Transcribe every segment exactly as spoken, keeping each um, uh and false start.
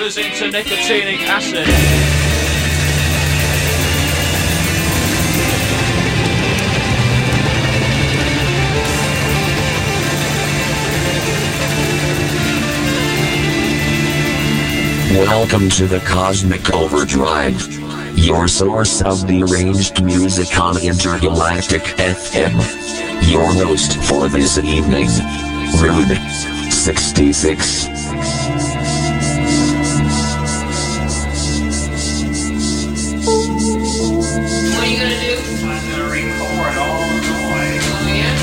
goes into nicotinic acid. Welcome to the Cosmic Overdrive, your source of deranged music on Intergalactic F M. Your host for this evening, Rude sixty-six. What are you gonna do? I'm gonna record all the noise. Oh, yeah?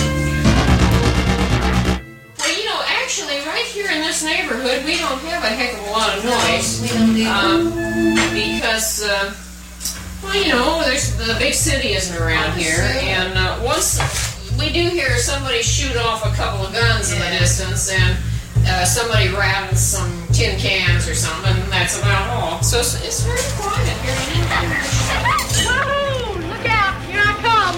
Well, you know, actually, right here in this neighborhood, we don't have a heck of a lot of noise. We don't need Um, because, uh, well, you know, there's the big city isn't around here, and uh, once we do hear somebody shoot off a couple of guns in the distance, and uh, somebody rattles some tin cans or something, and that's about all. So it's, it's very quiet here in England. Wahoo! Look out! Here I come!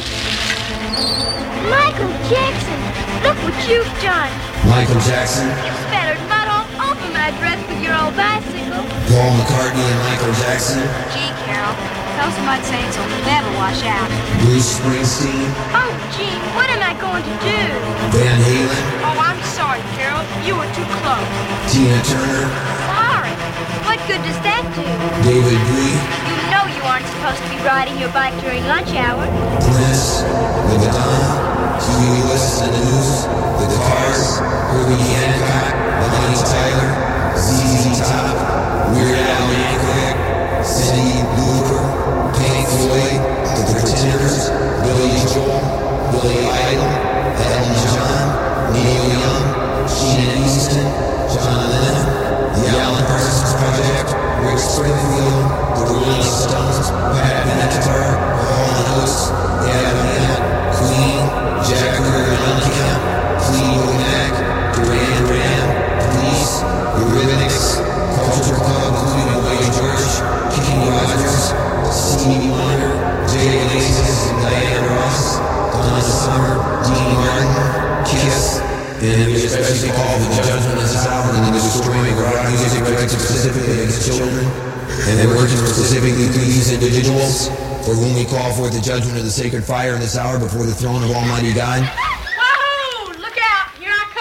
Michael Jackson! Look what you've done! Michael Jackson, You spattered mud all over my dress with your old bicycle. Paul McCartney and Michael Jackson, Gee, Carol, those mud stains will never wash out. Bruce Springsteen, Oh, gee, what am I going to do? Van Halen, Oh, I'm sorry, Carol. You were too close. Tina Turner, Sorry. What good does that do? David Bowie, You know you aren't supposed to be riding your bike during lunch hour. Prince, The Madonna, Huey Lewis and the News, The Cars, Herbie Hancock, Bonnie Tyler, Z Z Top, Weird Al Yankovic, Cindy Lauper, Pink Floyd, The Pretenders, Billy Joel, Billy Idol, Elton John, Neil Young, Sheena Easton, John Lennon, The Alan Parsons Project, Rick Springfield, The Rolling Stones, Pat Benatar, Paul Oates, Adam Ant, Queen, Jack Mellencamp, Fleetwood Mac, Duran Duran, Police, Eurythmics, Culture Club, including Willie George, Kenny Rogers, Stevie Wonder, Jay Iglesias and Diana Ross, Donna Summer, Dean Martin, Kiss, and we especially call the judgment of this hour and the destroying of rock music directed specifically against children, and then working specifically through these individuals, for whom we call forth the judgment of the sacred fire in this hour before the throne of Almighty God. Wahoo! Look out! Here I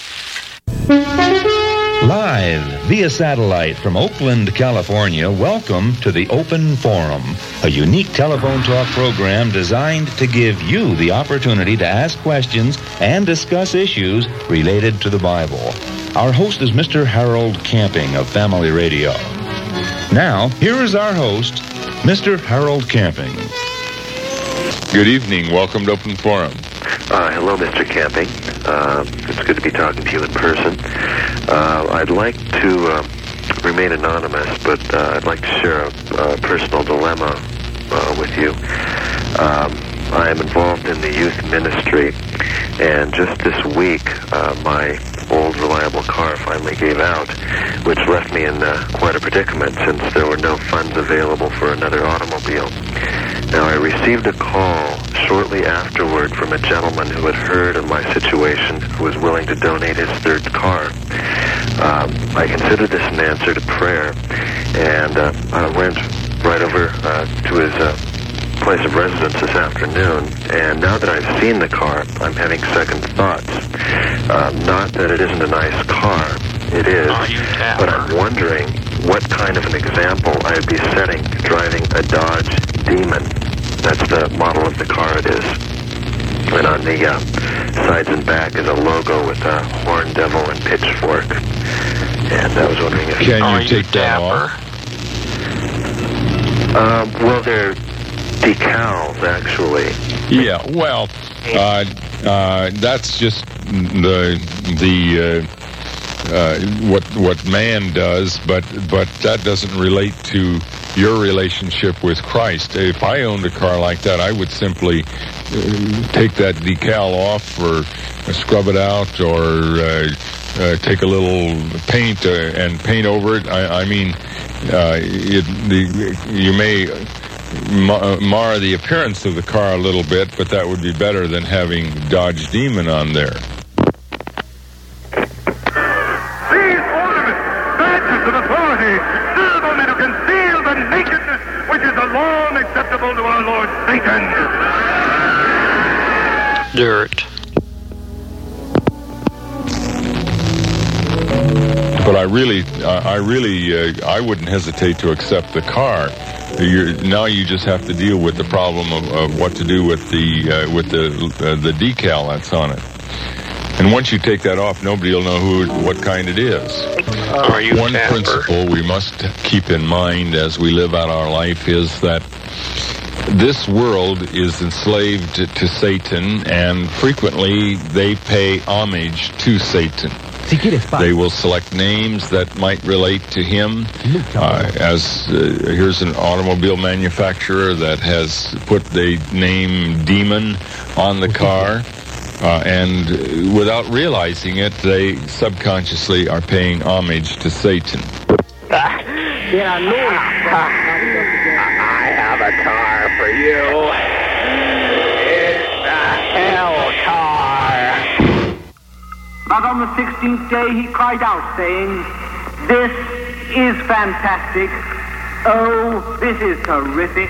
come! Live via satellite from Oakland, California, welcome to the Open Forum, a unique telephone talk program designed to give you the opportunity to ask questions and discuss issues related to the Bible. Our host is Mister Harold Camping of Family Radio. Now, here is our host, Mister Harold Camping. Good evening. Welcome to Open Forum. Uh, hello, Mister Camping. Uh, it's good to be talking to you in person. Uh, I'd like to uh, remain anonymous, but uh, I'd like to share a, a personal dilemma uh, with you. Um, I am involved in the youth ministry, and just this week, uh, my old reliable car finally gave out, which left me in uh, quite a predicament since there were no funds available for another automobile. Now, I received a call shortly afterward from a gentleman who had heard of my situation, who was willing to donate his third car. Um, I considered this an answer to prayer, and uh, I went right over uh, to his uh, place of residence this afternoon, and now that I've seen the car, I'm having second thoughts. Uh, not that it isn't a nice car. It is, but I'm wondering what kind of an example I'd be setting driving a Dodge Demon. That's the model of the car it is. And on the uh, sides and back is a logo with a horn devil and pitchfork. And I was wondering if... Can you take that off? Uh, well, they're decals, actually. Yeah, well, uh, uh, that's just the the uh, uh, what what man does, but but that doesn't relate to your relationship with Christ. If I owned a car like that, I would simply uh, take that decal off or uh, scrub it out or uh, uh, take a little paint uh, and paint over it. I, I mean, uh, it, the, you may mar the appearance of the car a little bit, but that would be better than having Dodge Demon on there. These ornaments, badges of authority, Dirt. But I really, uh, I really, uh, I wouldn't hesitate to accept the car. You're, now you just have to deal with the problem of, of what to do with the uh, with the uh, the decal that's on it. And once you take that off, nobody will know who, what kind it is. Are you One Casper? principle we must keep in mind as we live out our life is that this world is enslaved to Satan, and frequently they pay homage to Satan. They will select names that might relate to him. Uh, as uh, here's an automobile manufacturer that has put the name Demon on the car, uh, and without realizing it, they subconsciously are paying homage to Satan. Yeah, no. I have a car for you. It's the hell car. But on the sixteenth day he cried out, saying, "This is fantastic. Oh, this is terrific."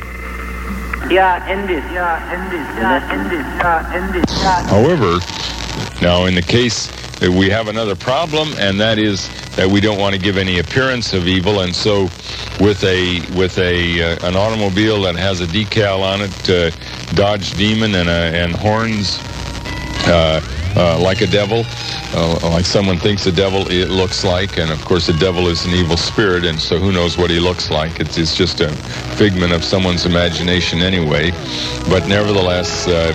Yeah, end it. Yeah, end it. Yeah, end it. Yeah, end it. Yeah. However, now in the case that we have another problem, and that is that we don't want to give any appearance of evil, and so with a with a uh, an automobile that has a decal on it, uh, Dodge Demon and uh, and horns uh, uh, like a devil, uh, like someone thinks a devil it looks like, and of course the devil is an evil spirit, and so who knows what he looks like? It's it's just a figment of someone's imagination anyway. But nevertheless, uh,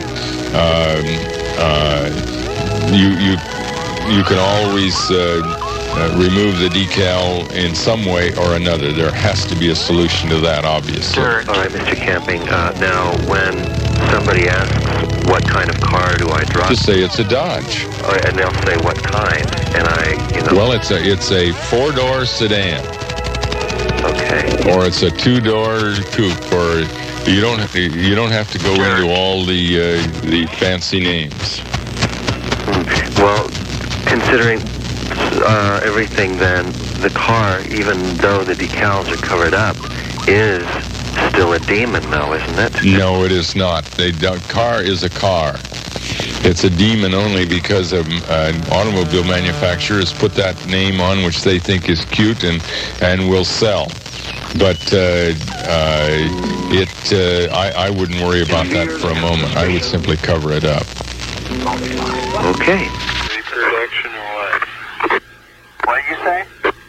uh, uh, you you. You can always uh, uh, remove the decal in some way or another. There has to be a solution to that, obviously. All right, Mister Camping. Uh, now, when somebody asks what kind of car do I drive, just say it's a Dodge. All right, and they'll say what kind, and I, you know. Well, it's a it's a four-door sedan. Okay. Or it's a two-door coupe, or you don't you don't have to go into all the uh, the fancy names. Hmm. Well. Considering uh, everything, then, the car, even though the decals are covered up, is still a demon, though, isn't it? No, it is not. The car is a car. It's a demon only because of, uh, an automobile manufacturer has put that name on, which they think is cute and, and will sell. But uh, uh, it, uh, I, I wouldn't worry about that for a moment. I would simply cover it up. Okay. Production or what? What did you say?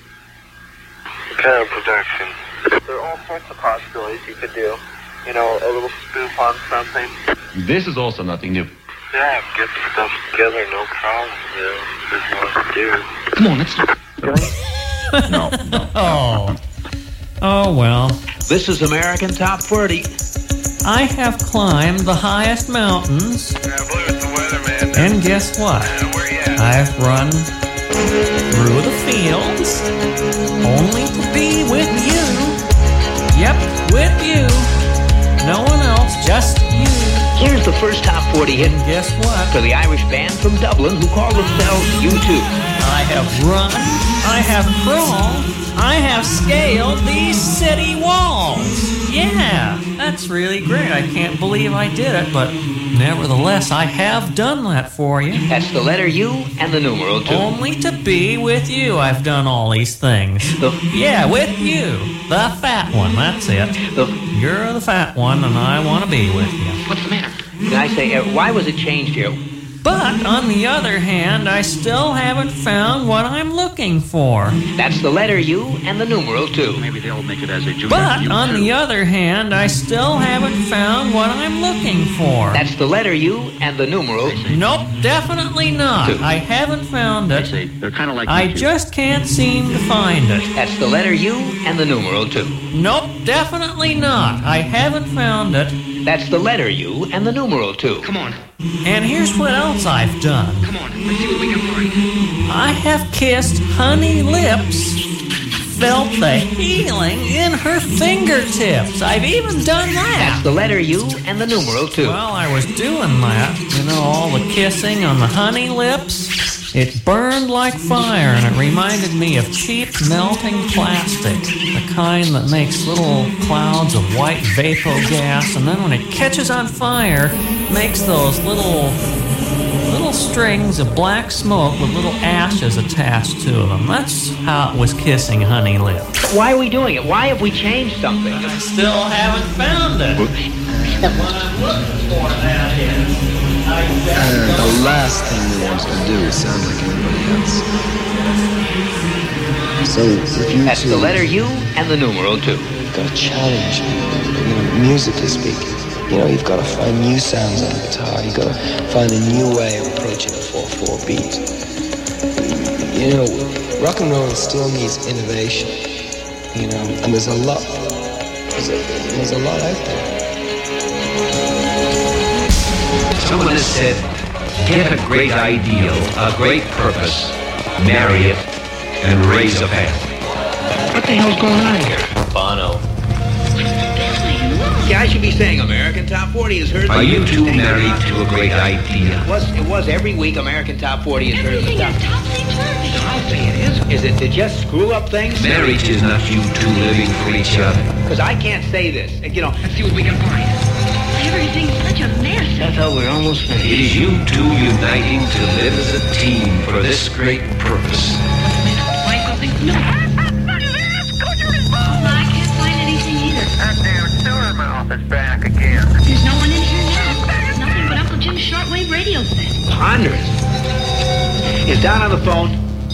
What kind of production? There are all sorts of possibilities you could do. You know, a little spoof on something. This is also nothing new. Yeah, get the stuff together, no problem. You know, there's more to do. Come on, let's No, no. Oh. Oh, well. This is American Top forty. I have climbed the highest mountains. Yeah, Blue, it's the weatherman. And guess what? Yeah, where you at? I've run through the fields only to be with you. Yep, with you. No one else, just you. Here's the first Top forty hit. And guess what? For the Irish band from Dublin who call themselves U two. I have run, I have crawled, I have scaled these city walls. Yeah, that's really great. I can't believe I did it, but nevertheless, I have done that for you. That's the letter U and the numeral two. Only to be with you, I've done all these things. The, yeah, with you. The fat one, that's it. The, You're the fat one, and I want to be with you. What's the matter? Can I say, uh, why was it changed here? But, on the other hand, I still haven't found what I'm looking for. That's the letter U and the numeral two. Maybe they'll make it as a junior. But, on the other hand, I still haven't found what I'm looking for. That's the letter U and the numeral. Nope, definitely not. Two. I haven't found it. They say they're kind of like I just can't seem to find it. That's the letter U and the numeral two. Nope, definitely not. I haven't found it. That's the letter U and the numeral two. Come on. And here's what else I've done. Come on. Let's see what we can find. I have kissed honey lips felt the healing in her fingertips. I've even done that. That's the letter U and the numeral two. Well, I was doing that. You know, all the kissing on the honey lips. It burned like fire, and it reminded me of cheap melting plastic, the kind that makes little clouds of white vapor gas, and then when it catches on fire, makes those little little strings of black smoke with little ashes attached to them. That's how it was kissing honey lips. Why are we doing it? Why have we changed something? I still haven't found it. What I'm looking for, that is. Uh, the last thing we wanted to do is sound like everybody else. So if you That's two, the letter U and the numeral two. You've got to challenge, you know, musically speaking. You know, you've got to find new sounds on the guitar. You've got to find a new way of approaching a four four beat. You know, rock and roll still needs innovation. You know, and there's a lot. There's a, there's a lot out there. Someone has said, get a great ideal, a great purpose, marry it, and raise a family. What the hell's going on here? Bono. Yeah, I should be saying American Top forty is heard. Are you two married to a great idea? It was, it was every week American Top forty is heard. Everything is topsy-turvy. I'll say it is. Is it to just screw up things? Marriage is not you two living for each other. Because I can't say this. You know, let's see what we can find. Everything's such a mess. I thought we were almost finished. It is you two uniting to live as a team for this great purpose. Find something? No. Oh, I can't find anything either. That damn sewer mouth is back again. There's no one in here now. There's nothing but Uncle Jim's shortwave radio set. Ponderous. Is Don on the phone?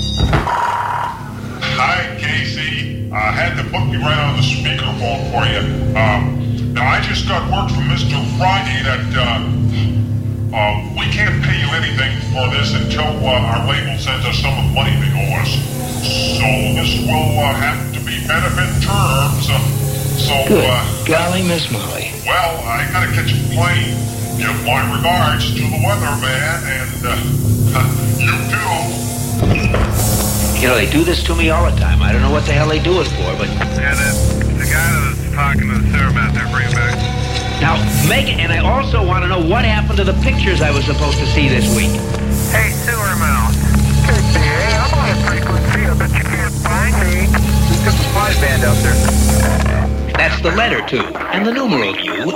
Hi, Casey. I had to book you right on the speakerphone for you. Um, now, I just got word from Mister Friday that uh, uh, we can't pay you anything for this until uh, our label sends us some of the money they owe us. So this will uh, have to be benefit terms. Uh, so, Good. uh, Golly, Miss Molly. well, I gotta catch a plane. Give my regards to the weatherman, and uh, you too. You know, they do this to me all the time. I don't know what the hell they do it for, but... Yeah, the, the guy that was talking to the sewer mouth there, bring it back. Now, Megan, and I also want to know what happened to the pictures I was supposed to see this week. Hey, sewer mouth. K C A, I'm on a frequency. I bet you can't find me. There's a spy band out there. That's the letter two and the numeral U.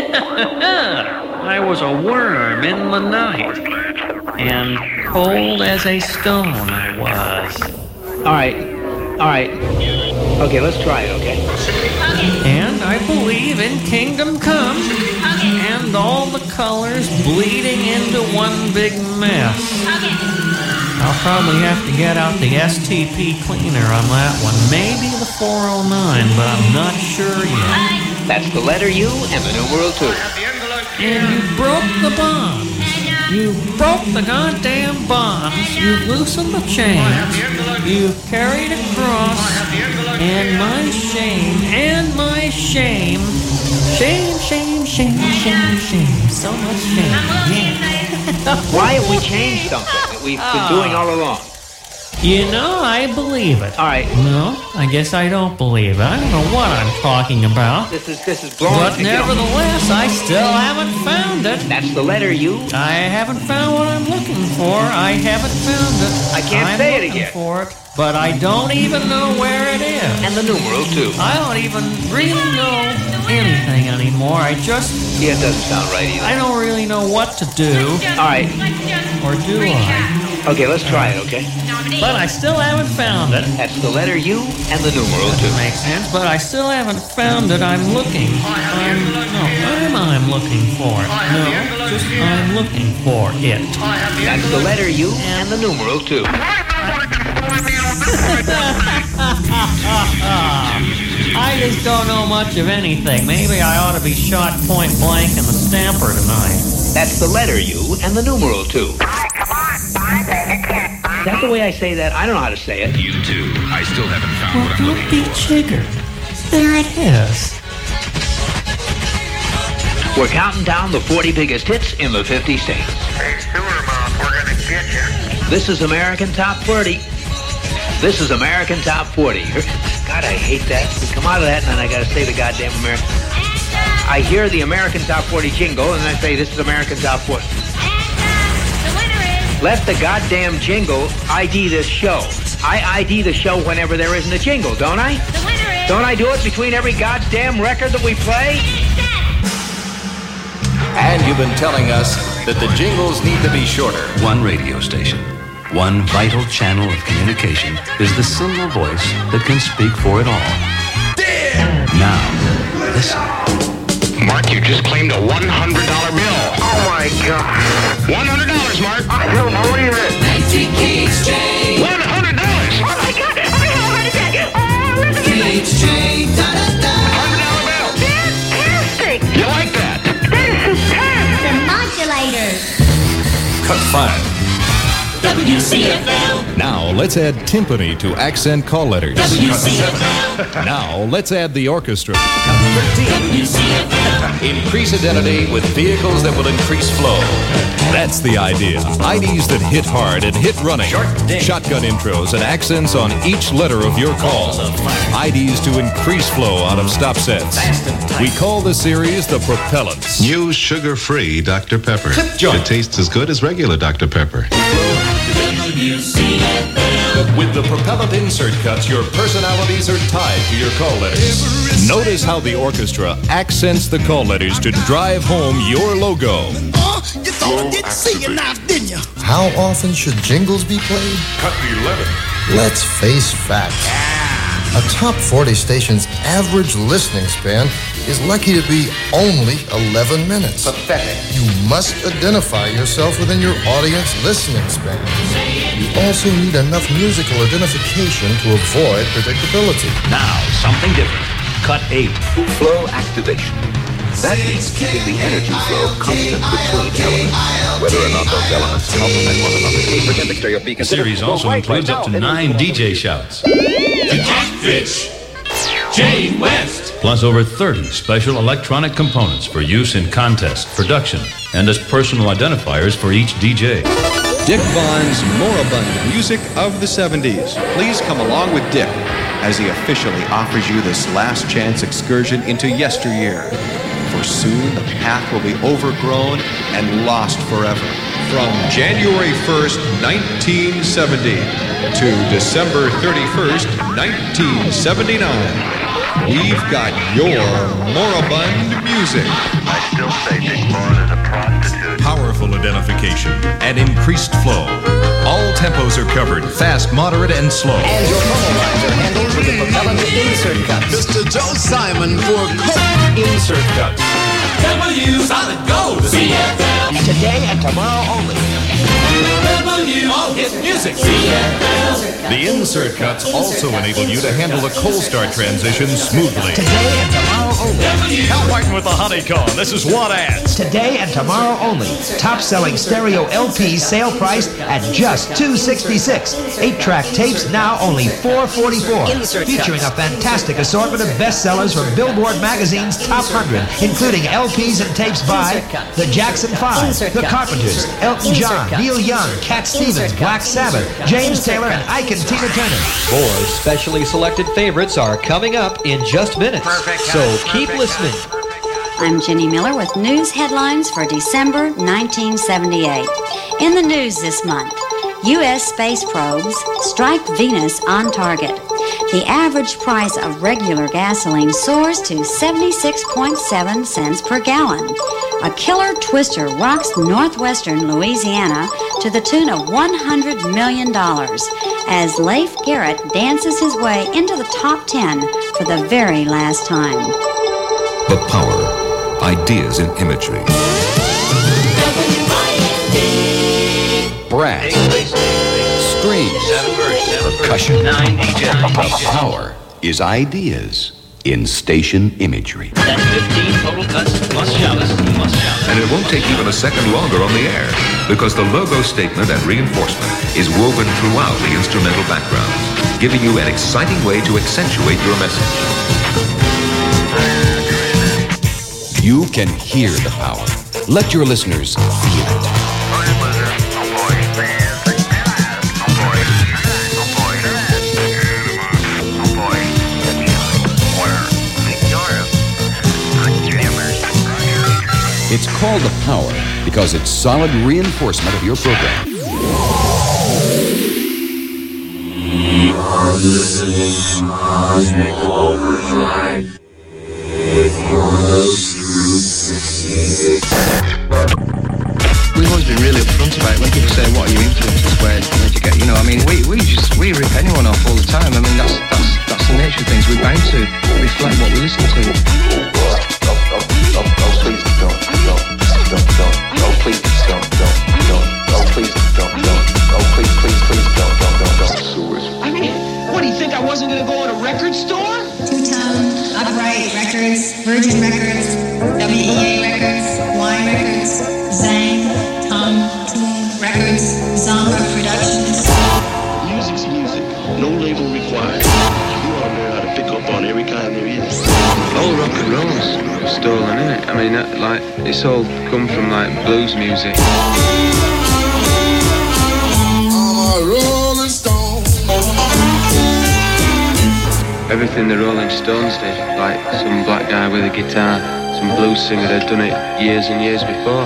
I was a worm in the night, and cold as a stone I was. All right, all right. Okay, let's try it, okay? And I believe in Kingdom Come, and all the colors bleeding into one big mess. I'll probably have to get out the S T P cleaner on that one. Maybe the four oh nine, but I'm not sure yet. That's the letter U and the numeral two. And you broke the bonds. You broke the goddamn bonds. You loosened the chains. You carried across. And my shame, and my shame. Shame, shame, shame, shame, shame. So much shame. Yeah. Why have we changed something that we've been doing all along? You know, I believe it. All right. No, I guess I don't believe it. I don't know what I'm talking about. This is this is blowing. But nevertheless, I still haven't found it. That's the letter U. I haven't found what I'm looking for. I haven't found it. I can't I'm say it looking again. for it, but I don't even know where it is. And the numeral two. I don't even really know anything anymore. I just... Yeah, it doesn't sound right either. I don't really know what to do. All right. Or do I? Okay, let's try it, okay? But I still haven't found it. That's the letter U and the numeral two. Makes sense, but I still haven't found it. I'm looking. I'm... No, I'm, I'm looking for it. No, just I'm looking for it. That's the letter U and the numeral two. I just don't know much of anything. Maybe I ought to be shot point blank in the Stamper tonight. That's the letter U and the numeral two. Is that the way I say that? I don't know how to say it. You too. I still haven't found Well, what I'm don't looking be for. chigger. There it is. We're counting down the forty biggest hits in the fifty states. Hey, sewer mouth, we're gonna get you. This is American Top forty. This is American Top forty. God, I hate that. We come out of that, and then I got to say the goddamn American. I hear the American Top forty jingle, and I say, this is American Top forty. The winner is... Let the goddamn jingle I D this show. I I D the show whenever there isn't a jingle, don't I? The winner is... Don't I do it between every goddamn record that we play? And you've been telling us that the jingles need to be shorter. One radio station, one vital channel of communication is the single voice that can speak for it all. Damn! Now, listen. Mark, you just claimed a one hundred dollar bill. Oh my God. one hundred dollars, Mark. I don't believe it. ninety K exchange. one hundred dollars. Oh my God, I have a heart attack. Oh, listen to me. Exchange. Da, da, da. one hundred dollar bill. Fantastic. You like that? That is superb. The modulators. Cut five. W C F L. Now let's add timpani to accent call letters. W C F L. Now let's add the orchestra. W C F L. Increase identity with vehicles that will increase flow. That's the idea. I Ds that hit hard and hit running. Shotgun intros and accents on each letter of your call. I Ds to increase flow out of stop sets. We call the series the Propellants. New sugar-free Doctor Pepper. It tastes as good as regular Doctor Pepper. With the Propellant insert cuts, your personalities are tied to your call letters. Notice how the orchestra accents the call letters to drive home your logo. Oh, you thought I didn't see you now, didn't you? How often should jingles be played? Cut eleven. Let's face facts. A top forty station's average listening span is lucky to be only eleven minutes. Pathetic. You must identify yourself within your audience listening span. You also need enough musical identification to avoid predictability. Now, something different. Cut eight. Flow activation. That means keeping the energy flow constant between elements, whether or not those elements complement one another. Pretend the stereo beacon. The series also includes up to nine D J shouts. Catfish. Jane West. Plus over thirty special electronic components for use in contest, production, and as personal identifiers for each D J. Dick Vaughn's Moribund Music of the seventies. Please come along with Dick as he officially offers you this last chance excursion into yesteryear. For soon the path will be overgrown and lost forever. From January first, nineteen seventy to December thirty-first, nineteen seventy-nine, we've got your Moribund music. I still say Dick Vaughn is a prostitute. Powerful identification and increased flow. All tempos are covered, fast, moderate, and slow. And your promo lines are handled with the Propellant insert cuts. Mister Joe Simon for Coke insert cuts. W Solid Gold. C F L. Today and tomorrow only. W All Hit Music. C F L. The insert cuts also enable you to handle a cold start transition smoothly. Today and tomorrow only. Cal Martin with the honeycomb. This is What Ads. Today and tomorrow only. Top selling stereo L Ps sale price at just two sixty-six. Eight track tapes now only four forty-four. Featuring a fantastic assortment of bestsellers from Billboard Magazine's Top one hundred, including L Ps and tapes by the Jackson Five, the Carpenters, Elton John, Neil Young, Cat Stevens, Black Sabbath, James Taylor, and Ike and Tina Turner. More specially selected favorites are coming up in just minutes. So keep listening. I'm Jenny Miller with news headlines for December nineteen seventy-eight. In the news this month, U S space probes strike Venus on target. The average price of regular gasoline soars to seventy-six point seven cents per gallon. A killer twister rocks northwestern Louisiana to the tune of one hundred million dollars as Leif Garrett dances his way into the top ten for the very last time. The power, ideas in imagery. Brass, strings, percussion. The power is ideas in station imagery. That's fifteen total cuts plus shouts plus shouts. And it won't take even a second longer on the air because the logo statement and reinforcement is woven throughout the instrumental backgrounds, giving you an exciting way to accentuate your message. You can hear the power. Let your listeners feel it. It's called The Power because it's solid reinforcement of your program. You are listening to Cosmic Overdrive with your host, Route sixty-six. We've always been really upfront about it. When people say, what are your influences, where did you get, you know, I mean, we, we just, we rip anyone off all the time. I mean, that's that's that's the nature of things. We're bound to reflect what we listen to. Oh, please don't, don't, don't, don't. Oh, please don't, don't, don't. Oh, please don't, don't. Oh, please, please, please don't, don't, don't, don't. What, do you think I wasn't going to go in a record store? Two-Tone, Upright Records, Virgin Records, W E A Records, Y Records, Zang, Tom, Toon Records, Zonga Productions. Music's music. No label required. You ought to know how to pick up on every kind there is. All rock and roll's stolen, isn't it? I mean, uh, like, it's all come from, like, blues music. Rolling Stone. Everything the Rolling Stones did, like some black guy with a guitar, some blues singer had done it years and years before.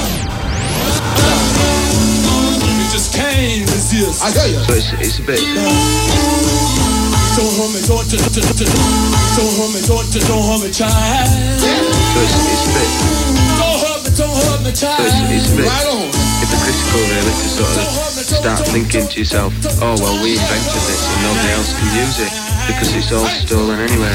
You just can't resist. I tell you. So it's, it's a bit... Don't hurt me, don't, don't, don't, don't hurt me, don't, don't hurt me, child. So it's, it's a bit... Don't hurt me, don't hurt me, child. So it's, it's a bit right on. Hypocritical, really, to sort of start thinking to yourself, oh, well, we invented this and nobody else can use it because it's all stolen anyway.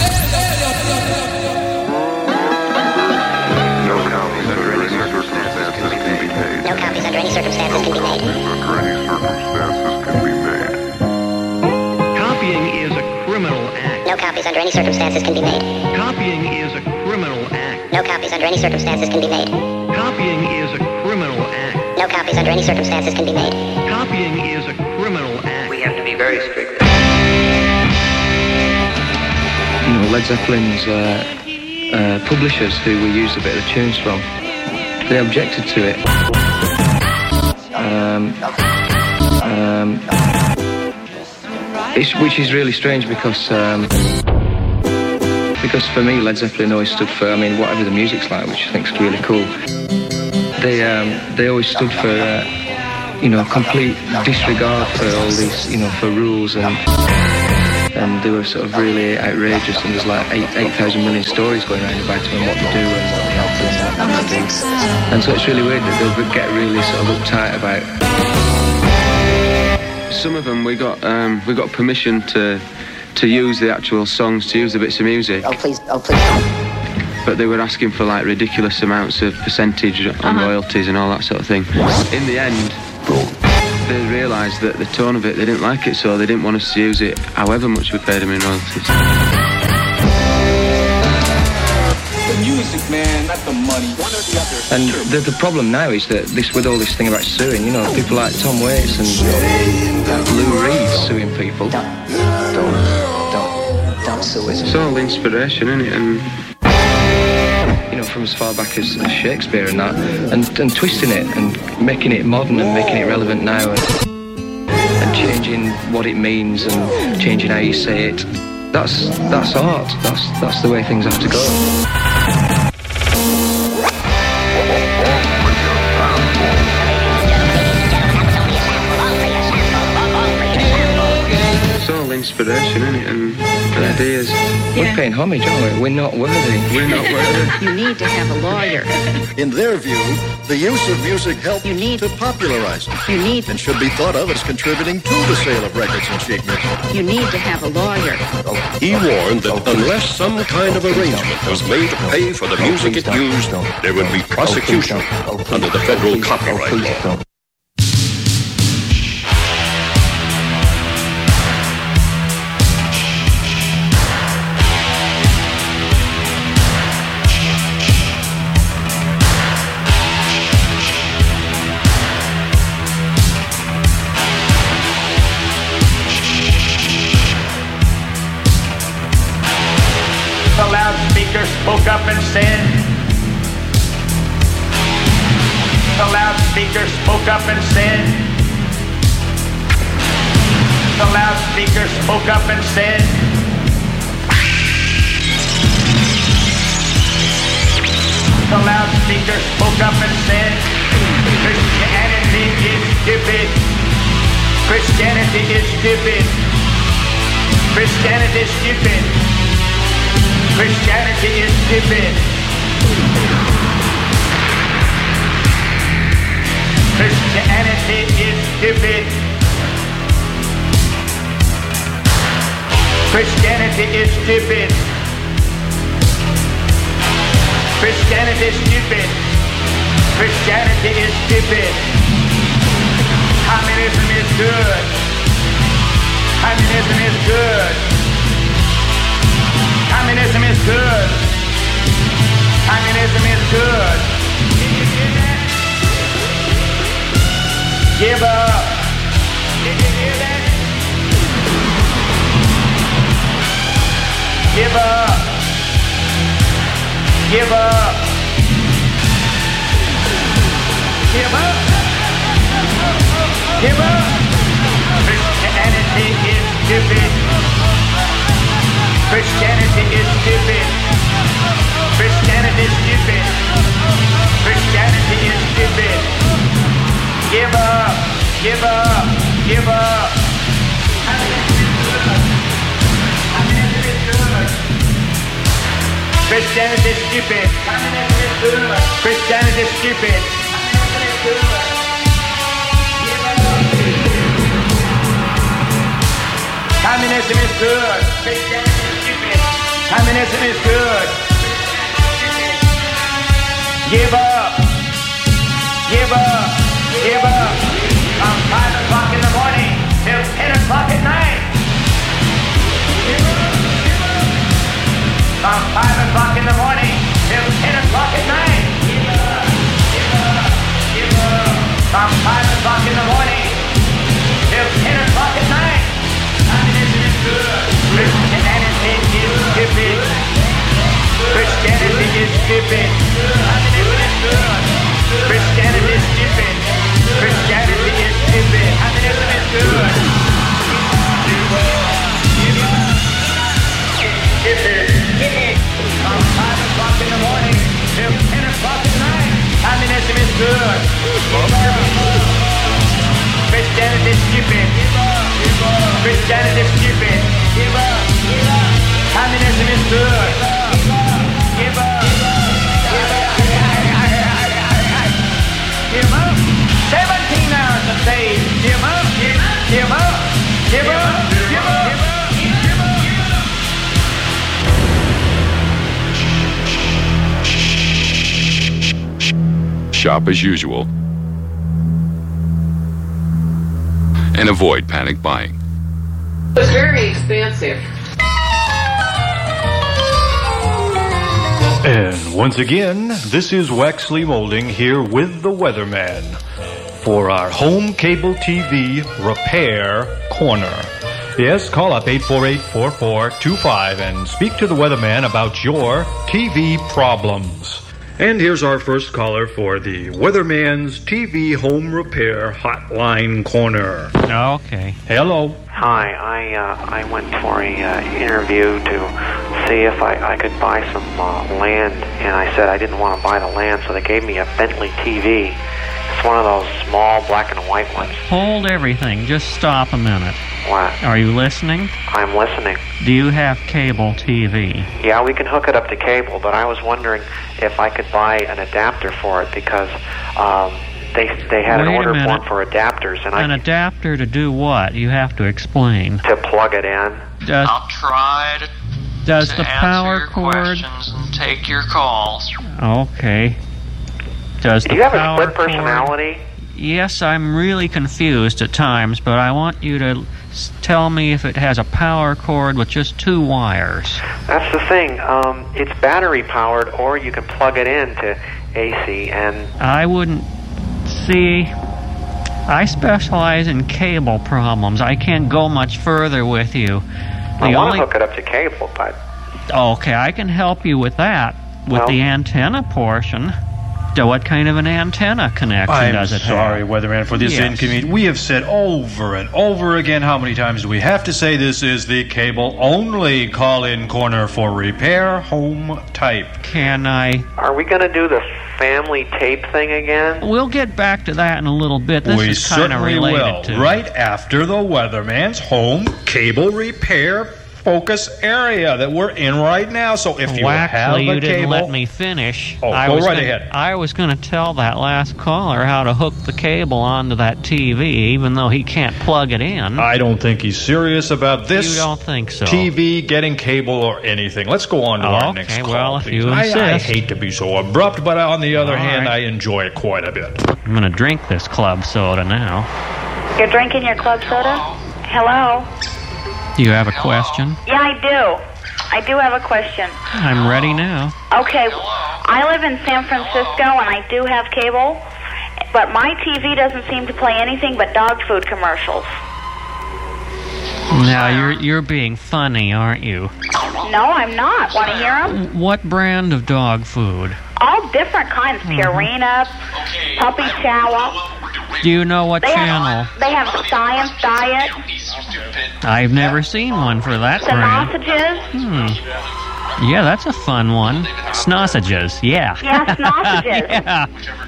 No copies under any circumstances can be made. No copies under any circumstances can be made. Under any circumstances can be made. Copying is a criminal act. No copies under any circumstances can be made. Copying is a criminal act. No copies under any circumstances can be made. Copying is a criminal act. No copies under any circumstances can be made. Copying is a criminal act. We have to be very strict. You know, Led Zeppelin's uh, uh, publishers, who we used a bit of the tunes from, they objected to it. Um, um, it's, which is really strange because um, because for me, Led Zeppelin always stood for, I mean, whatever the music's like, which I think is really cool. They um, they always stood for uh, you know, complete disregard for all these, you know, for rules, and and they were sort of really outrageous, and there's like eight eight thousand million stories going around about them and what they do and what they not do and what they do. And so it's really weird that they'll get really sort of uptight about. Some of them we got um, we got permission to to use the actual songs, to use the bits of music. Oh please, oh please. But they were asking for like ridiculous amounts of percentage on uh-huh. royalties and all that sort of thing. In the end, they realised that the tone of it, they didn't like it, so they didn't want us to use it however much we paid them in royalties. The music, man, not the money. One or the other. And the, the problem now is that this, with all this thing about suing, you know, people like Tom Waits and uh, Lou Reed suing people. Don't, don't, don't, don't sue us. It's all inspiration, isn't it? And you know, from as far back as, as Shakespeare and that, and, and twisting it and making it modern and making it relevant now, and, and changing what it means and changing how you say it. That's that's art. That's that's the way things have to go. It's all inspiration, isn't it? And ideas. Yeah. We're paying homage, aren't we? We're not worthy. We're not worthy. You need to have a lawyer. In their view, the use of music helped you need to popularize it. You need and should be thought of as contributing to the sale of records and sheet music. You need to have a lawyer. He warned that unless some kind of arrangement was made to pay for the music it used, there would be prosecution under the federal copyright law. Spoke up and said, the loudspeaker spoke up and said, the loudspeaker spoke up and said, The loudspeaker spoke up and said, Christianity is stupid. Christianity is stupid. Christianity is stupid. Christianity is stupid. Christianity is stupid. Christianity is stupid. Christianity is stupid. Christianity is stupid. Communism is good. Communism is good. Communism is good. Communism is good. Give up. Give up. Give up. Give up. Give up. Christianity is stupid. Christianity is stupid. Christianity is stupid. Christianity is stupid. Give up. Give up. Give up. Christianity is stupid. Christianity is stupid. Communism is good. Christianity is stupid. Communism is good. Give up. Give up. Give up. From five o'clock in the morning till ten o'clock at night. From five o'clock in the morning till ten o'clock at night. From five o'clock in the morning till ten o'clock at night. Communism is good. Christianity is stupid. Christianity is stupid. Communism is good. Christianity is stupid. Christianity is stupid. Communism is good. Stupid. From five o'clock in the morning till ten o'clock at night. Communism is good. Christianity is stupid. Christianity is stupid. Communism is good. Give up. Give up. Seventeen hours a day. Give up. Give up. Give up. Give up. Shop as usual and avoid panic buying. It's very expensive. And once again, this is Waxley Molding here with the Weatherman for our home cable T V repair corner. Yes, call up eight four eight, four four two five and speak to the Weatherman about your T V problems. And here's our first caller for the Weatherman's T V Home Repair Hotline Corner. Okay. Hello. Hi, I uh, I went for a uh, interview to see if I, I could buy some uh, land, and I said I didn't want to buy the land, so they gave me a Bentley T V. It's one of those small black and white ones. Hold everything. Just stop a minute. What? Are you listening? I'm listening. Do you have cable T V? Yeah, we can hook it up to cable, but I was wondering if I could buy an adapter for it because um, they they had Wait an order a minute. form for adapters, and An I adapter to do what? You have to explain. to plug it in. Does, I'll try to, does to the answer power your cord... questions and take your calls. Okay. Does Do the you have a power split personality? Cord... Yes, I'm really confused at times, but I want you to s- tell me if it has a power cord with just two wires. That's the thing. Um, it's battery powered, or you can plug it into A C. And I wouldn't... See, I specialize in cable problems. I can't go much further with you. The I want only... to hook it up to cable, but Okay, I can help you with that, with Well- the antenna portion. So what kind of an antenna connection I'm does it sorry, have? Weatherman, for this Yes. inconvenience. We have said over and over again, how many times do we have to say this is the cable-only call-in corner for repair home type? Can I... Are we going to do the family tape thing again? We'll get back to that in a little bit. This we is kind of certainly related will, to... right after the Weatherman's home cable repair focus area that we're in right now. So if you Waxley, have a you cable... didn't let me finish. Oh, I go was right gonna, ahead. I was going to tell that last caller how to hook the cable onto that T V, even though he can't plug it in. I don't think he's serious about this. You don't think so? T V, getting cable, or anything. Let's go on to Oh, our okay, next call. well, if please. you I, I insist. hate to be so abrupt, but on the other All hand, right. I enjoy it quite a bit. I'm going to drink this club soda now. You're drinking your club soda? Hello? Do you have a question? Yeah, I do. I do have a question. I'm ready now. Okay, I live in San Francisco and I do have cable, but my T V doesn't seem to play anything but dog food commercials. Now, you're you're being funny, aren't you? No, I'm not. Want to hear them? What brand of dog food? All different kinds. Purina, Puppy Chow. Do you know what They channel? have, they have Science Diet, I've never seen one for that brand. Sausages. Hmm. Yeah, that's a fun one. Snossages, yeah. Yeah, Snossages. Yeah.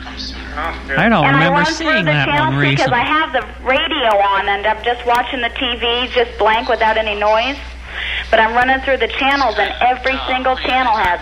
I don't and remember I run seeing through the that one channels because recently. I have the radio on and I'm just watching the T V just blank without any noise. But I'm running through the channels and every single channel has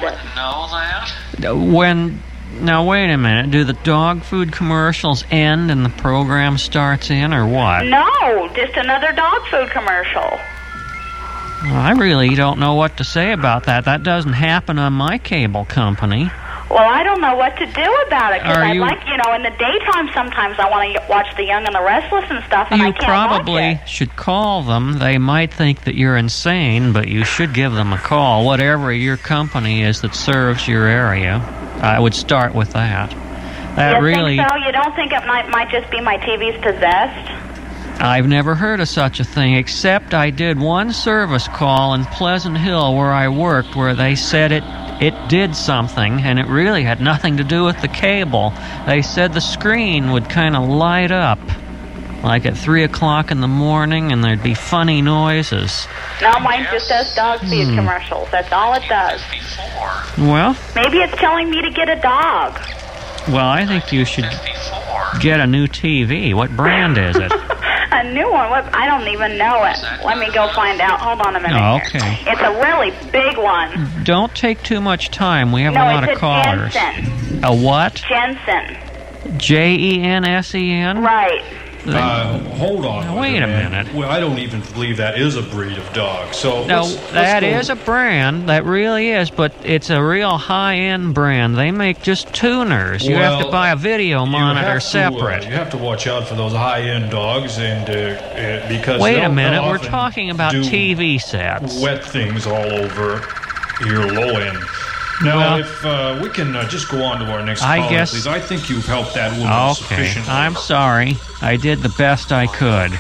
it. When now wait a minute, do the dog food commercials end and the program starts in, or what? No, just another dog food commercial. Well, I really don't know what to say about that. That doesn't happen on my cable company. Well, I don't know what to do about it because Are I you- like, you know, in the daytime sometimes I want to watch The Young and the Restless and stuff, and I You can't probably watch it. should call them. They might think that you're insane, but you should give them a call, whatever your company is that serves your area. I would start with that. That you really, think so? You don't think it might might just be my T V's possessed? I've never heard of such a thing, except I did one service call in Pleasant Hill where I worked where they said it it did something, and it really had nothing to do with the cable. They said the screen would kind of light up, like at three o'clock in the morning, and there'd be funny noises. No, mine just does dog feed Hmm. commercials. That's all it does. Well, Maybe it's telling me to get a dog. well, I think you should get a new T V. What brand is it? A new one? What? I don't even know it. Let me go find out. Hold on a minute. Oh, here. okay. It's a really big one. Don't take too much time. We have no, a lot it's of a callers. Jensen. A what? Jensen. J E N S E N? Right. Uh, hold on. Now, wait a Weatherman. minute. Well, I don't even believe that is a breed of dog. So No, let's, let's that go- is a brand. That really is, but it's a real high-end brand. They make just tuners. You have to Well, buy a video You monitor have to, separate. uh, you have to watch out for those high-end dogs, and uh, uh, because Wait they'll- a minute, they'll we're often talking about do T V sets. wet things all over your low end. Now, Well- if uh, we can uh, just go on to our next I caller, guess- please. I think you've helped that woman Okay, sufficiently. I'm sorry. I did the best I could.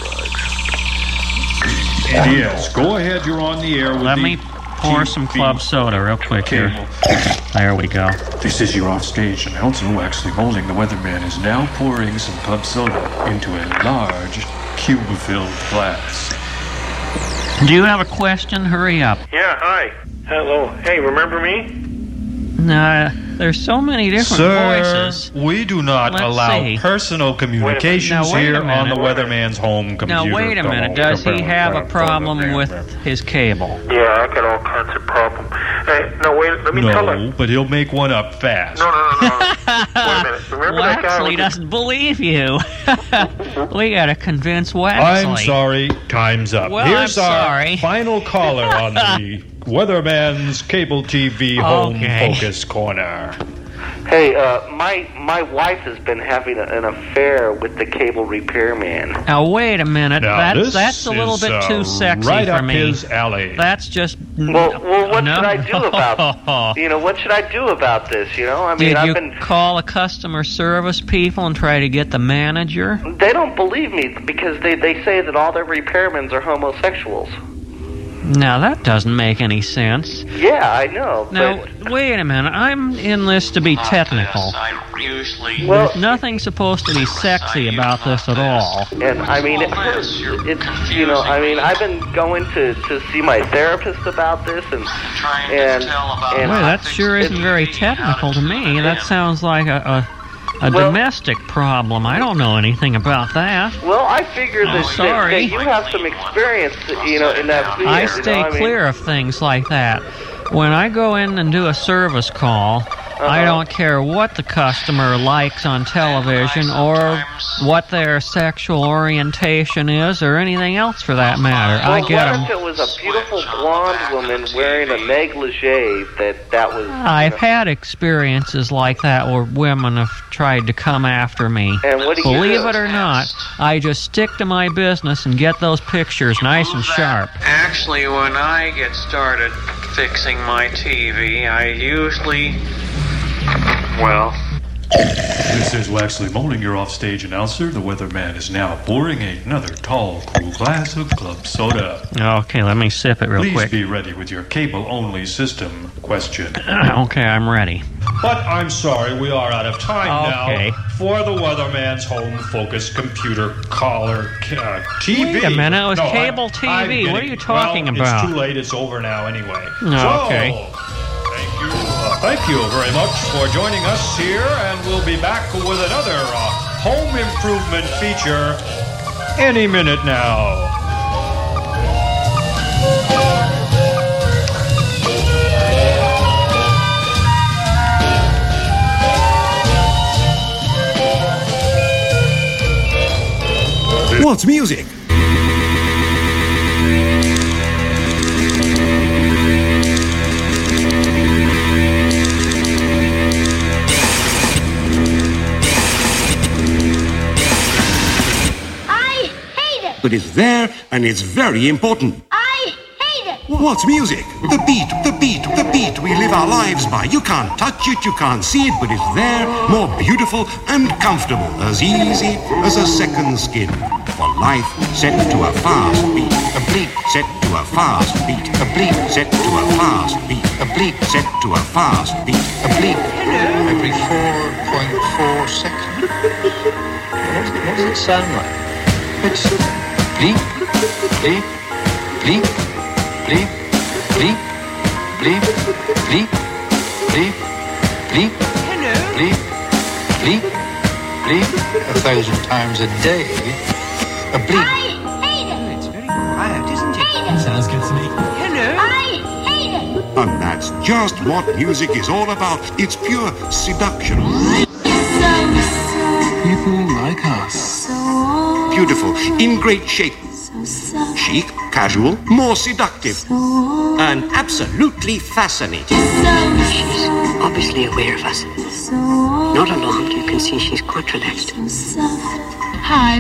Yes, go ahead. You're on the air with Let the me pour T V some club soda real quick here. There we go. This is your offstage announcer, Waxley Molding. The weatherman is now pouring some club soda into a large cube-filled glass. Do you have a question? Hurry up. Yeah, hi. Hello. Hey, remember me? Nah, there's so many different Sir, voices. we do not Let's allow see. personal communications Now, wait a here on the minute. weatherman's home computer. Now, wait a minute. Does he have a problem with his cable? Yeah, I got all kinds of problems. Hey, no, wait, let me tell No, you. but he'll make one up fast. No, no, no, no. Wait a minute. Remember that guy Waxley with doesn't believe you. We gotta convince Waxley. I'm sorry, time's up. Well, Here's I'm our sorry. final caller on the Weatherman's Cable T V Home Okay. Focus Corner. Hey, uh, my my wife has been having a, an affair with the cable repairman. Now wait a minute. Now, that's this that's a little is, bit uh, too sexy right for up me. his alley. That's just Well, well, what no. should I do about? You know, what should I do about this? You know, I mean, Did I've you been. call a customer service people and try to get the manager? They don't believe me because they they say that all their repairmen are homosexuals. Now, that doesn't make any sense. Yeah, I know. Now, but... wait a minute. I'm in this to be technical. Usually, well, there's nothing supposed to be sexy about this at all. And I mean, it, it's you know, I mean, I've been going to, to see my therapist about this, and and and Wait, that sure isn't very technical to me. That sounds like a. a A well, domestic problem. I don't know anything about that. Well, I figure that, oh, sorry. that, that you have some experience, you know, in that field. I stay you know clear I mean? of things like that. When I go in and do a service call, uh-huh. I don't care what the customer likes on television or what their sexual orientation is or anything else for that matter. Well, I get them. What if it was a beautiful blonde woman wearing a negligee that that was... I've know. had experiences like that where women have tried to come after me. And what do you Believe do? it or not, I just stick to my business and get those pictures nice and sharp. Actually, when I get started fixing my T V, I usually... Well... This is Waxley Molding, your offstage announcer. The weatherman is now pouring another tall, cool glass of club soda. Okay, let me sip it real Please quick. Please be ready with your cable-only system question. Okay, I'm ready. But I'm sorry, we are out of time okay. now for the weatherman's home-focused computer collar uh, T V. Wait a minute, it was no, cable I'm, T V. I'm getting, what are you talking well, about? It's too late. It's over now anyway. Oh, okay. So, thank you. Uh, thank you very much for joining us here, and we'll be back with another uh, home improvement feature any minute now. What's music? But it's there, and it's very important. I hate it! What's music? The beat, the beat, the beat we live our lives by. You can't touch it, you can't see it, but it's there, more beautiful and comfortable, as easy as a second skin. For life set to a fast beat, a beat set to a fast beat, a beat set to a fast beat, a beat set to a fast beat, a beat. Every four point four seconds. What does it sound like? It's bleep, bleep, bleep, bleep, bleep, bleep, bleep, bleep, bleep, bleep, bleep, bleep, a thousand times a day. A bleep. I hate it! It's very quiet, isn't it? Hate it. Sounds good to me. Hello? I hate it! And that's just what music is all about. It's pure seduction. People like us. Beautiful, in great shape. Chic, casual, more seductive. And absolutely fascinating. She's obviously aware of us. Not alarmed, you can see she's quite relaxed. Hi.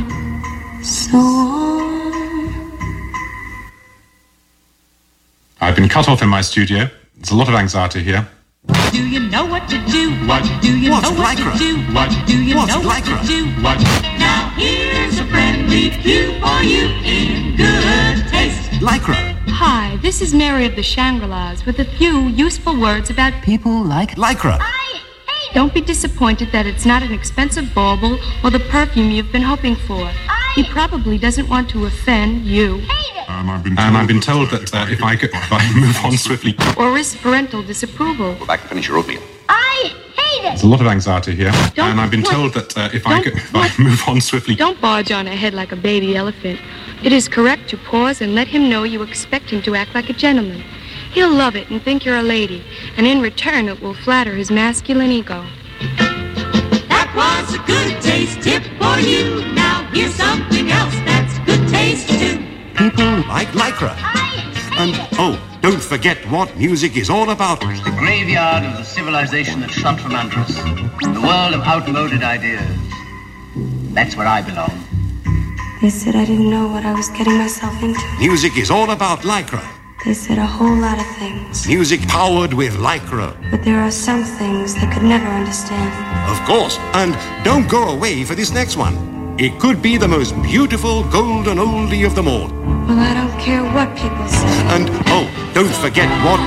I've been cut off in my studio. There's a lot of anxiety here. Do you know what to do? What? Do you What's know what lycra? to do? What? Do you What's know what lycra? to do? What? Now here's a friendly cue for you in good taste. Lycra. Hi, this is Mary of the Shangri-Las with a few useful words about people like Lycra. Don't be disappointed that it's not an expensive bauble or the perfume you've been hoping for. He probably doesn't want to offend you. Um, I've been told, um, I've been told that uh, if I could, if I move on swiftly. Or risk parental disapproval. Go back and finish your oatmeal. I hate it! There's a lot of anxiety here, Don't- and I've been what? told that uh, if I Don't- could, if I move on swiftly. Don't barge on ahead like a baby elephant. It is correct to pause and let him know you expect him to act like a gentleman. He'll love it and think you're a lady, and in return it will flatter his masculine ego. That was a good taste tip for you. Now here's something else that's good taste too. People like Lycra. And, oh, don't forget what music is all about. The graveyard of the civilization that shrunk from under us. The world of outmoded ideas. That's where I belong. They said I didn't know what I was getting myself into. Music is all about Lycra. They said a whole lot of things. Music powered with Lycra. But there are some things they could never understand. Of course. And don't go away for this next one. It could be the most beautiful golden oldie of them all. Well, I don't care what people say. And, oh, don't forget what...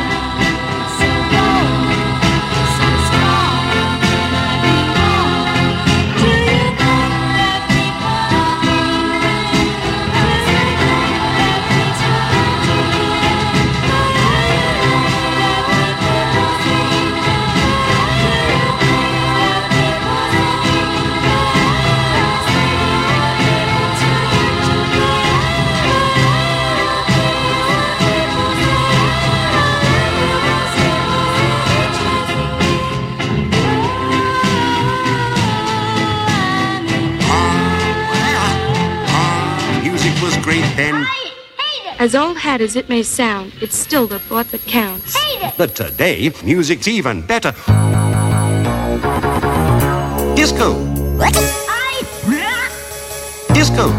Then. As old hat as it may sound, it's still the thought that counts. But today, music's even better. Disco. Disco.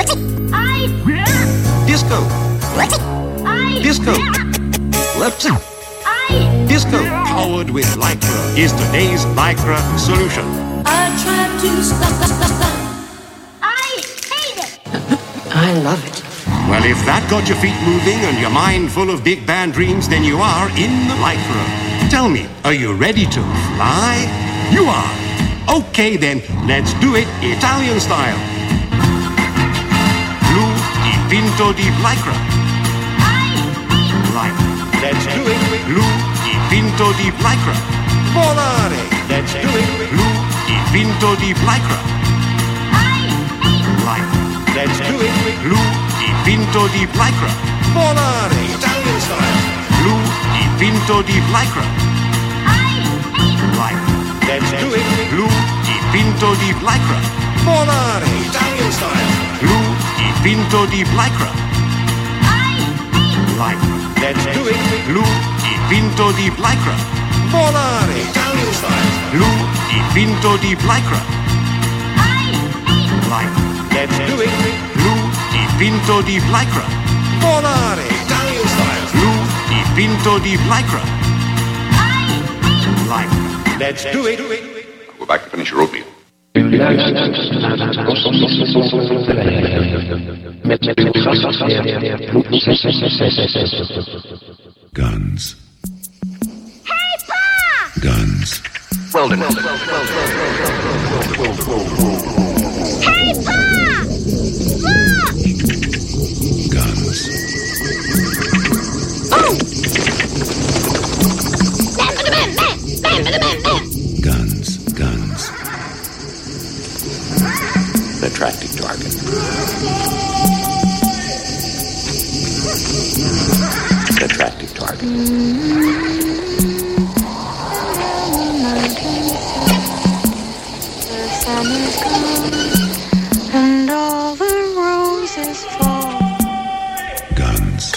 Disco. Disco. Let's Disco, powered with Lycra, is today's Lycra solution. I tried to stop, stop, stop. I hate it. I love it. Well, if that got your feet moving and your mind full of big band dreams, then you are in the Lycra. Tell me, are you ready to fly? You are. Okay then, let's do it Italian style. Blue di Pinto di Lycra. Lycra. Let's do it. Blue di Pinto di Lycra. Volare. Let's do it. Blue di Pinto di Lycra. Lycra. Let's do it. Blue di Pinto di Lycra. Volare. Italian style. Blue di Pinto di Lycra. Lycra. Let's do it. Blue di Pinto di Lycra. Volare. Italian style. Blue di Pinto di Lycra. Lycra. Let's do it. Blue di Pinto di Lycra. Volare. Italian style. Blue di Pinto di Lycra. Lycra. Let's do it. Blue di Pinto di Lycra. Volare. Italian style. Blue di Pinto di Lycra. Lycra. Let's do it. Go back to finish your oatmeal. Guns. Hey, Pa! Guns. Well done. Well done. Well done. Well done. Hey, Pa! Look! Guns. Oh! Man for the man, man! Man for the man, man! Guns. Guns. Attractive target. Attractive target. The sun is gone, and all the roses fall. Guns.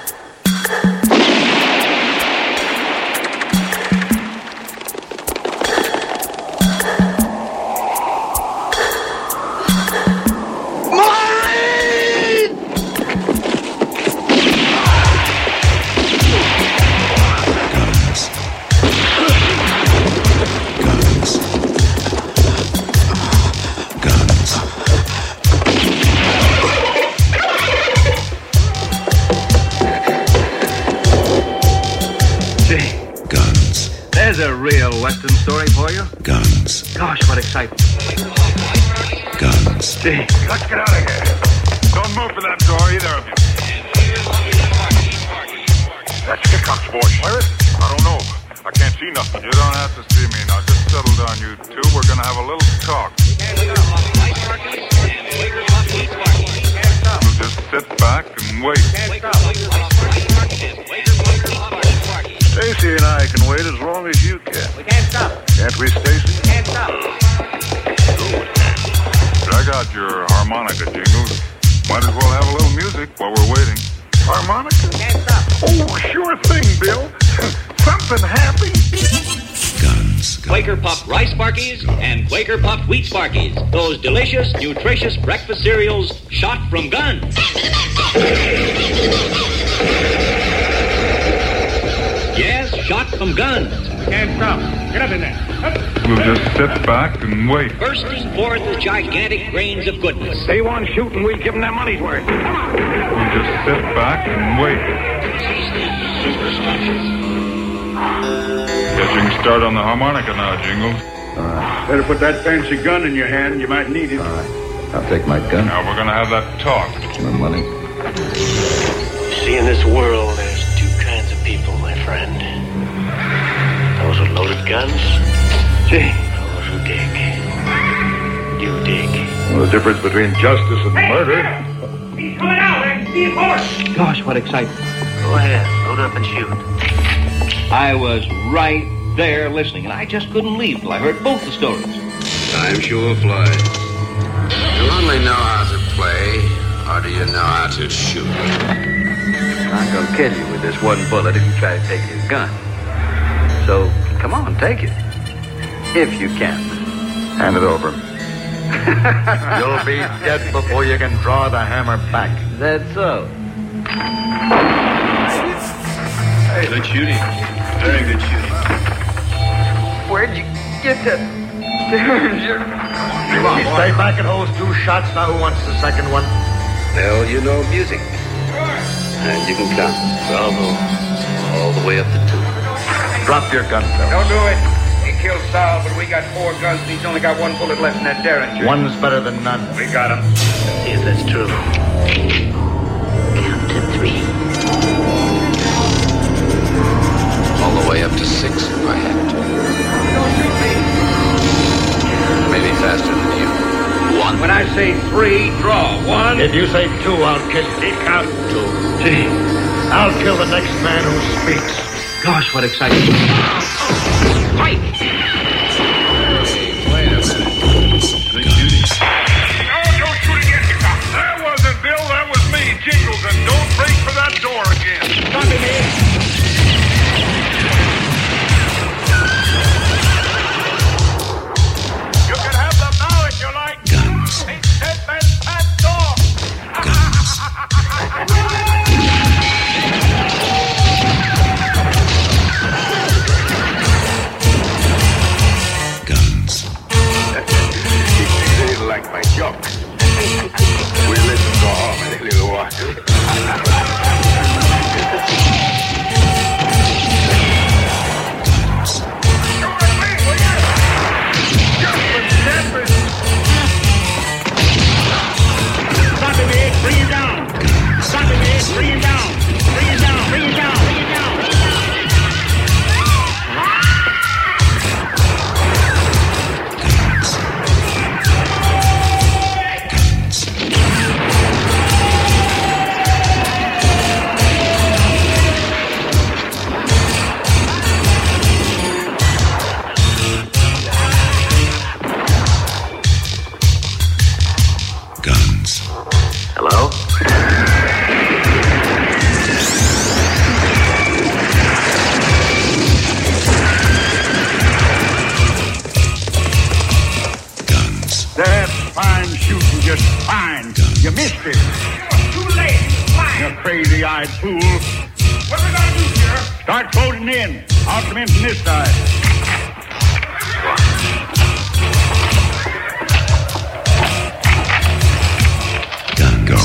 There's a real Western story for you. Guns. Gosh, what excitement. Guns. Gee, let's get out of here. Don't move for that door, either of you. That's Hickox, boys. Where is it? I don't know. I can't see nothing. You don't have to see me now. Just settle down, you two. We're going to have a little talk. We'll just sit back and wait. Stacy and I can wait as long as you can. We can't stop. Can't we, Stacy? We can't stop. I got your harmonica jingles. Might as well have a little music while we're waiting. Harmonica? Can't stop. Oh, sure thing, Bill. Something happy. Guns. Guns. Quaker Puffed Rice Sparkies and Quaker Puffed Wheat Sparkies. Those delicious, nutritious breakfast cereals shot from guns. Yes, shot from guns. Can't stop. Get up in there. Up. We'll just sit back and wait. Bursting forth as gigantic grains of goodness. They want shooting, we'll give them their money's worth. Come on. We'll just sit back and wait. Guess you can start on the harmonica now, Jingles. All right. Better put that fancy gun in your hand. You might need it. All right. I'll take my gun. Now we're gonna have that talk. My money. See, in this world, there's two kinds of people, my friend. Those with loaded guns. Gee. Those who dig. You dig. Well, the difference between justice and murder. He's coming out. I can see his horse. Gosh, what excitement. Go ahead, load up and shoot. I was right there listening, and I just couldn't leave till I heard both the stories. Time sure flies. You only know how to play, or do you know how to shoot? I'm gonna kill you with this one bullet if you try to take his gun. So, come on, take it. If you can. Hand it over. You'll be dead before you can draw the hammer back. That's so. Hey, good shooting. Very good shooting. Where'd you get that? Derringer. Come on, stay back and hold two shots. Now who wants the second one? Well, you know music. And you can count. Bravo. All the way up to two. Drop your gun, fellas. Don't do it. He killed Sal, but we got four guns and he's only got one bullet left in that Derringer. One's better than none. We got him. See if that's true. Count to three. All the way up to six if I had to. Don't shoot me. Maybe faster than you. One. When I say three, draw. One. If you say two, I'll kill you. Keep counting. Two. Gee, I'll kill the next man who speaks. Gosh, what excitement. Fight! Wait a minute. Good shooting. No, don't shoot again, you cop. That wasn't Bill, that was me, Jingles, and don't break for that door again. Stop it, man. You can have them now if you like. Guns. Hey, step and pass door. Guns. Guns. They didn't like my joke. We'll let them go home in a little while. Stop him, Ed. Bring him down. Stop him, Ed. Bring him down. Bring him down. Bring him down. Bring him down. Guns. Hello? Guns. That's fine shooting, just fine. You missed it. Too late. You crazy-eyed fool. What are we gonna do, Sheriff? Start floating in. I'll come in from this side. Gun. Go.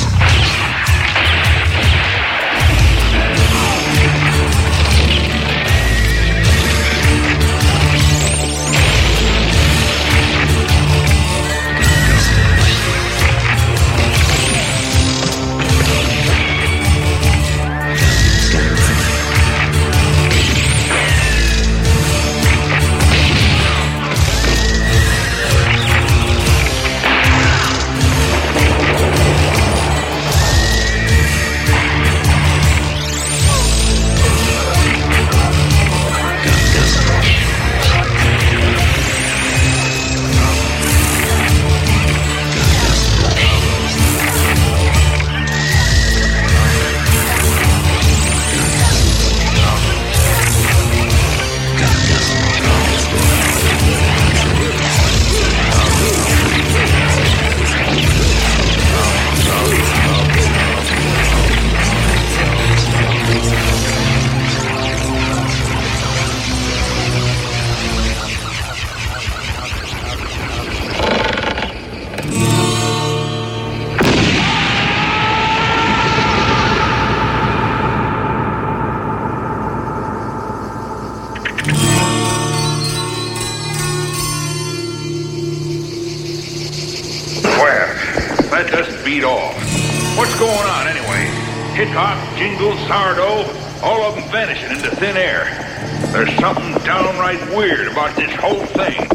beat off. What's going on anyway? Hickok, Jingles, Sourdough, all of them vanishing into thin air. There's something downright weird about this whole thing.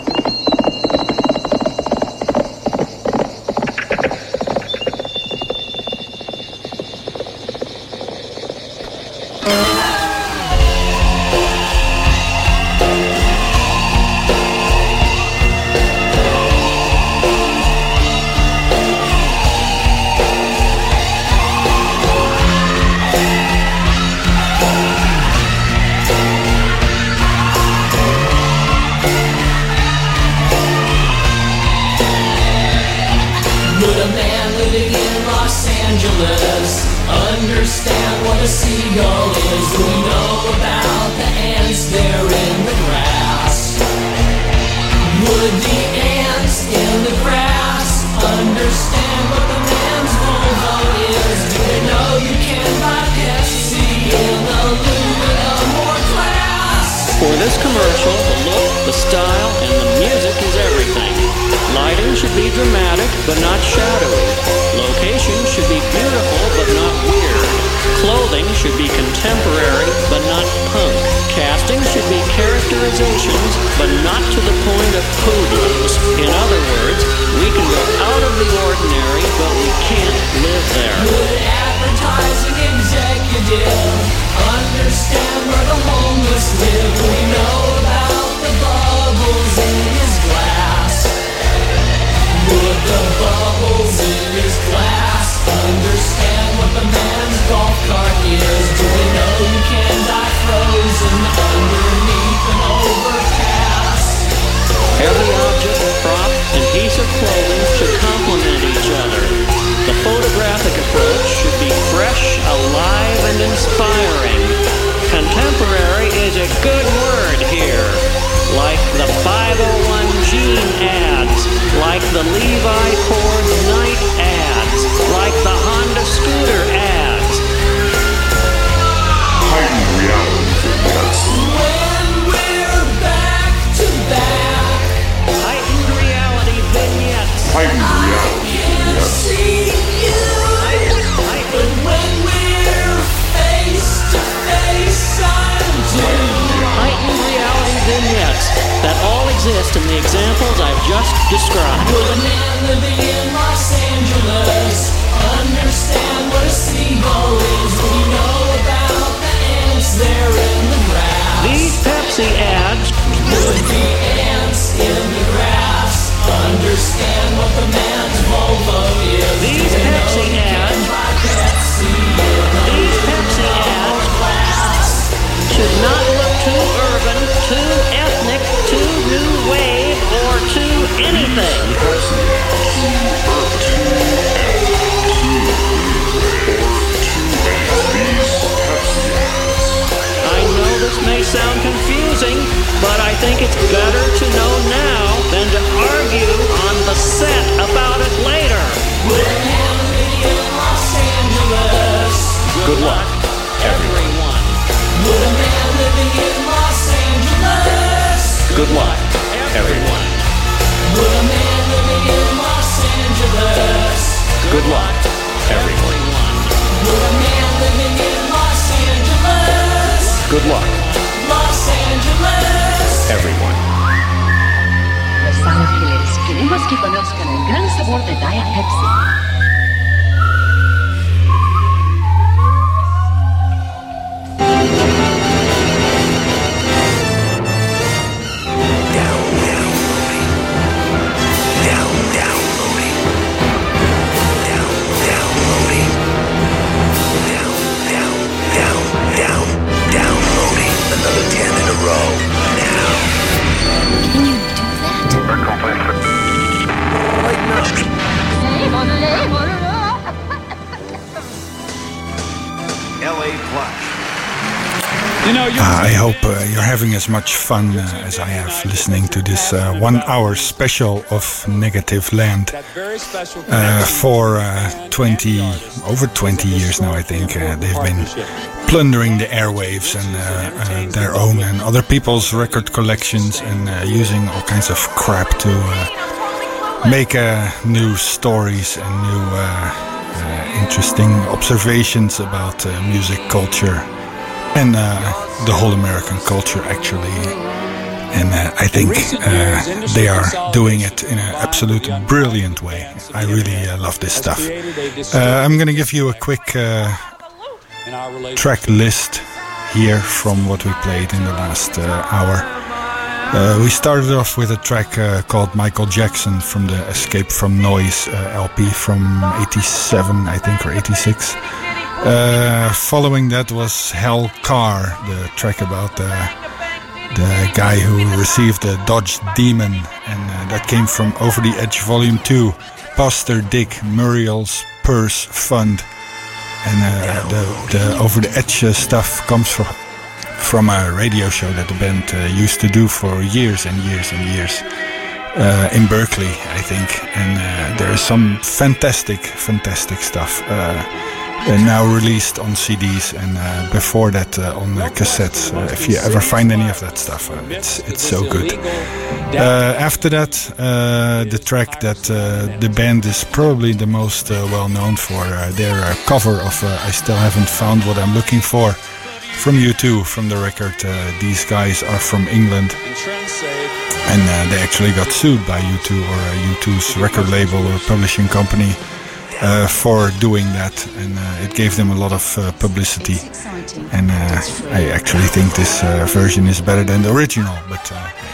Understand what a seagull is. Do we know about the ants there in the grass? Would the ants in the grass understand what the man's Volvo is? Do they know you can buy Pepsi in aluminum or glass? For this commercial, the look, the style, and the music is everything. Lighting should be dramatic, but not shadowy. Location should be beautiful, but not weird. Clothing should be contemporary, but not punk. Casting should be characterizations, but not to the point of poodles. In other words, we can go out of the ordinary, but we can't live there. Good advertising executive, understand where the homeless live. We know about the bubbles in his glass. Would the bubbles in his glass understand what the man's golf cart is? Do we know you can die frozen underneath an overpass? Every object, prop, and piece of clothing should complement each other. The photographic approach should be fresh, alive, and inspiring. Contemporary is a good word here. Like the five oh one Gene ads, like the Levi Cords Night ads, like the Honda Scooter ads. Heightened reality vignettes. When we're back to back, Heightened reality vignettes. Heightened reality vignettes. see you. But when we're face to face, I'm doomed. Heightened reality vignettes that all exist in the examples I've just described. Will a man living in Los Angeles understand what a seagull is? Will he know about the ants there in the grass? These Pepsi ads. Would the ants in the grass understand what the man's Volvo is? These Pepsi ads. Pepsi These Pepsi ads should not look too urban, too ethnic, too new wave, or too anything. I know this may sound confusing, but I think it's better to know now than to argue on the set about it later. Would a man living in Los Angeles? Good luck, everyone. Would a man living in Los Angeles? Good luck, everyone. Would a man living in Los Angeles? Good luck, everyone. Would a man living in Los Angeles? Good luck, Los Angeles. everyone. Los Ángeles, queremos que conozcan el gran sabor de Diet Pepsi. Uh, I hope uh, you're having as much fun uh, as I have listening to this uh, one-hour special of Negative Land. Uh, for uh, twenty, over twenty years now, I think uh, they've been plundering the airwaves and uh, uh, their own and other people's record collections and uh, using all kinds of crap to uh, make uh, new stories and new uh, uh, interesting observations about uh, music culture and uh, the whole American culture, actually. And uh, I think uh, they are doing it in an absolute brilliant way. I really uh, love this stuff. Uh, I'm going to give you a quick uh, track list here from what we played in the last uh, hour. Uh, we started off with a track uh, called Michael Jackson from the Escape from Noise uh, L P from eighty-seven, I think, or eighty-six. Uh, following that was Hell Car, the track about the, the guy who received the Dodge Demon, and uh, that came from Over the Edge Volume two, Pastor Dick Muriel's Purse Fund. And uh, the, the Over the Edge uh, stuff comes from, from a radio show that the band uh, used to do for years and years and years uh, in Berkeley, I think. And uh, there is some fantastic, fantastic stuff. Uh, Uh, now released on C Ds and uh, before that uh, on uh, cassettes. Uh, if you ever find any of that stuff, uh, it's it's so good. Uh, after that, uh, the track that uh, the band is probably the most uh, well known for, uh, their uh, cover of uh, I Still Haven't Found What I'm Looking For from U two, from the record. Uh, these guys are from England, and uh, they actually got sued by U two or uh, U two's record label or publishing company Uh, for doing that, and uh, it gave them a lot of uh, publicity. And uh, I actually think this uh, version is better than the original. But uh,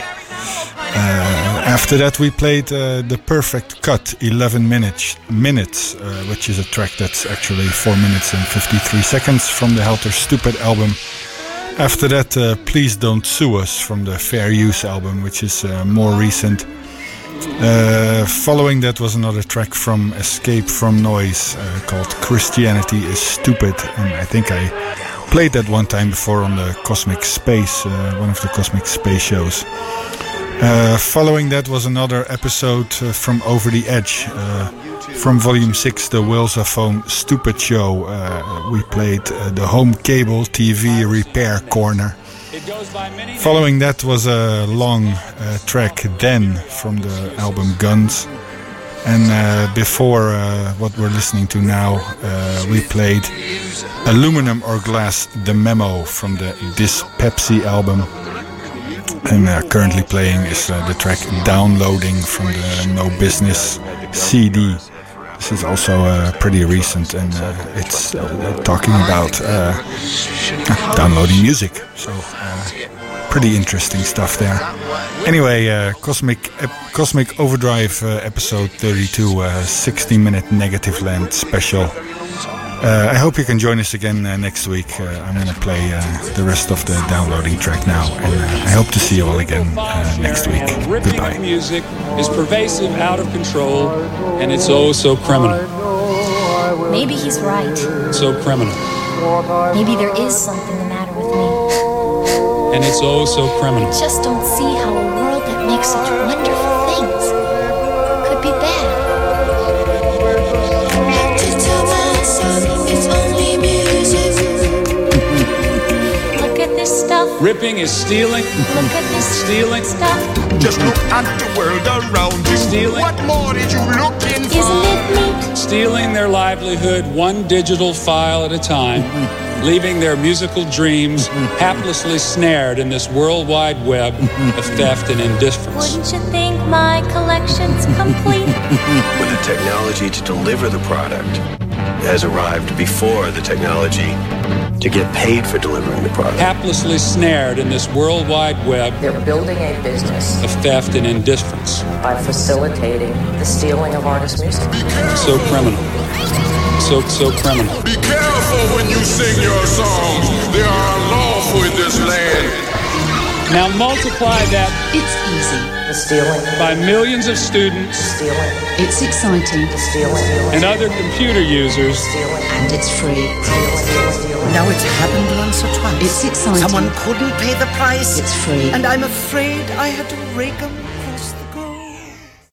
uh, after that, we played uh, the Perfect Cut, eleven minutes, minutes, uh, which is a track that's actually four minutes and fifty-three seconds from the Helter Stupid album. After that, uh, Please Don't Sue Us from the Fair Use album, which is uh, more recent. Uh, following that was another track from Escape from Noise uh, called Christianity is Stupid, and I think I played that one time before on the Cosmic Space, uh, one of the Cosmic Space shows. Uh, following that was another episode uh, from Over the Edge, uh, from Volume six, the Wheels of Foam Stupid Show. Uh, we played uh, the Home Cable T V Repair Corner. Following that was a long uh, track, Then, from the album Guns. And uh, before uh, what we're listening to now, uh, we played Aluminum or Glass, The Memo, from the This Pepsi album. And uh, currently playing is uh, the track Downloading from the No Business C D. This is also uh, pretty recent, and uh, it's uh, talking about uh, downloading music. So uh, pretty interesting stuff there. Anyway, uh, Cosmic uh, Cosmic Overdrive uh, episode thirty-two, uh, sixty minute Negative Land special. Uh, I hope you can join us again uh, next week. Uh, I'm going to play uh, the rest of the downloading track now, and uh, I hope to see you all again uh, next week. Goodbye. Music is pervasive, out of control, and it's oh so criminal. Maybe he's right. So criminal. Maybe there is something the matter with me. And it's oh so criminal. I just don't see how a world that makes such wonderful things could be bad. Stuff. Ripping is stealing. Look at this stealing stuff. Just look at the world around you. Stealing. What more did you looking for? Isn't it neat? Stealing their livelihood one digital file at a time, leaving their musical dreams haplessly snared in this world wide web of theft and indifference. Wouldn't you think my collection's complete? With the technology to deliver the product has arrived before the technology to get paid for delivering the product. Haplessly snared in this worldwide web. They're building a business of theft and indifference by facilitating the stealing of artists' music. So criminal. So, so criminal. Be careful when you sing your songs. They are unlawful in this land. Now multiply that. It's easy. The stealing. By millions of students. Stealing. It's exciting. The stealing. And other computer users. Stealing. And it's free. Stealing. Now it's happened once or twice. It's exciting. Someone couldn't pay the price. It's free. And I'm afraid I had to rake 'em